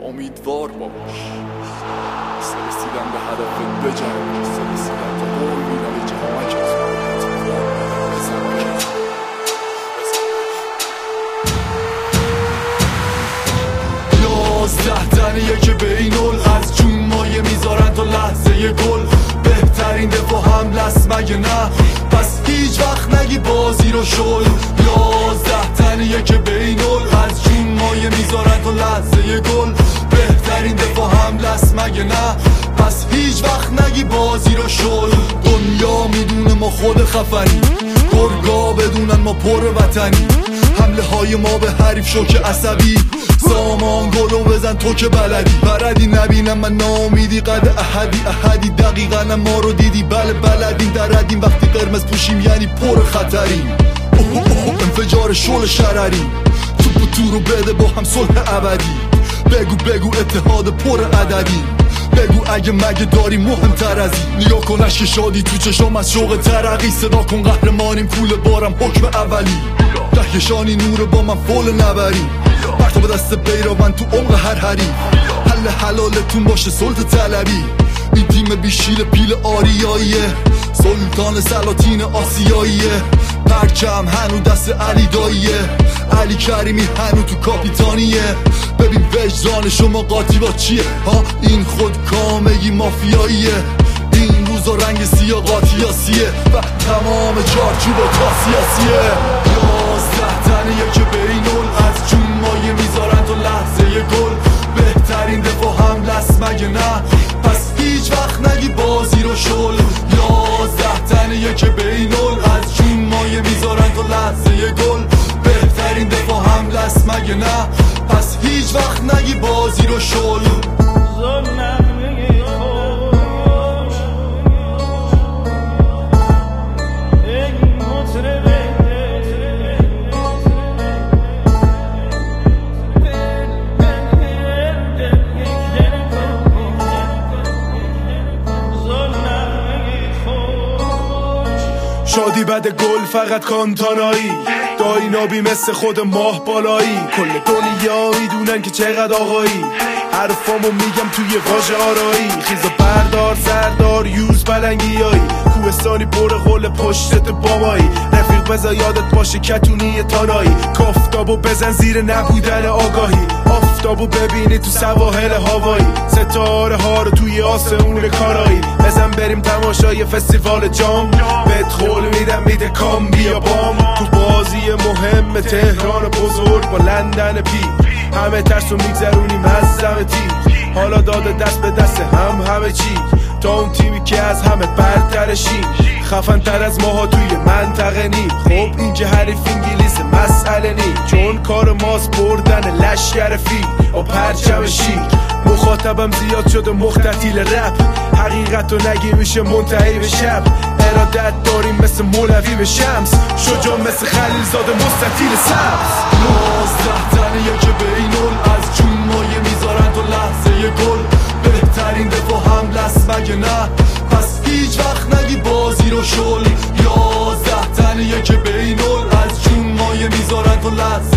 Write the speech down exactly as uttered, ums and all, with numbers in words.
امیدوار باش. سرسیدم به هدف بجنگ، سرسیدم تا قول میدم یه جمعک از یازده تنیه که بینول از جون مایه میذارن تا لحظه یه گل. بهترین دفاع هم لست مگه نه؟ پس هیچ وقت نگی بازی رو شل. یازده تنیه که بینول از جون مایه میذارن تا لحظه یه گل. بهترین دفاع هم لست مگه نه؟ پس هیچ وقت نگی بازی رو شل. دنیا میدونه ما خود خفنی، گرگا بدونن ما پر وطنی. حمله های ما به حریف شوک عصبی، سامان گلو بزن تو که بلدی. بردی نبینم من نامیدی قد احدی احدی. دقیقا ما رو دیدی بله بلدیم دردیم. وقتی قرمز پوشیم یعنی پر خطریم. اوه اوه انفجار شل شرریم. توپ تو رو بده با هم صلح ابدی. بگو بگو اتحاد پر عددی. بگو اگه مگه داری مهمتر از این. نیا کن اشک شادی تو چشام از شوق ترقی. صدا کن قهرمانیم پول بارم حکم اولی. دهیشانی نور با من فول نبریم. پرتو به دست بیراون تو عمق هر حریم. حل حلالتون باشه سلطه طلبی. این تیم بیشیل پیل آریاییه، سلطان سلاطین آسیاییه. پرچم هنو دست علی داییه، علی کریمی هنو تو کاپیتانیه. ببین وجدان شما قاطی با چیه ها؟ این خود کامگی مافیاییه. این روزا رنگ سیاه قاطیاسیه و تمام چارچوبا کاسیاسیه. یازده تنیه که بینول از جون مایه میذارن تا لحظه یه گل. بهترین دفاع هم لست مگه نه؟ پس هیچ وقت نگی بازی رو شل. یازده تنیه که بینول از جون مایه میذارن تا لحظه یه گل. بهترین دفاع هم لست مگه نه؟ پس هیچ وقت نگی بازی رو شل. شادی بد گل فقط کانتانایی. دایی نابی مثل خود ماه بالایی. کل دنیا میدونن که چقدر آقایی. حرفامو میگم توی واژه آرایی. خیز و بردار سردار یوز پلنگیایی. کوهستانی پر قول پشتت بابایی. رفیق بذار یادت باشه کتونی تانایی. کافتابو بزن زیر نبودن آگاهی. آفتابو ببینی تو سواحل هاوایی. ستاره ها رو توی آسمون کارایی. بزن بریم تماشای فستیوال جام. بهت قول میدم میده کام بیا بام. تو بازی مهم تهران بزرگ با لندن پی. همه ترسو میگذرونیم از زمتی. حالا داده دست به دست هم همه چی. تا اون تیمی که از همه برترشیم. خفن تر از ماها توی منطقه نیم. خب اینجا حریف انگلیس مسئله نی. چون کار ماست بردن لشگر فی و پرچم شیر. مخاطبم زیاد شده مختتیل رپ. حقیقت رو نگی میشه منتهی به شب. ارادت داریم مثل مولوی به شمس. شجاع مثل خلیل زاده مستطیل سبز. یازده تنیه که بینول از جون مایه میذارن تا لحظه یه گل. بهترین دفاع هم لست مگه نه؟ پس هیچ وقت نگی بازی رو شل. یازده تنیه که بینول از جون مایه میذارن تا لحظه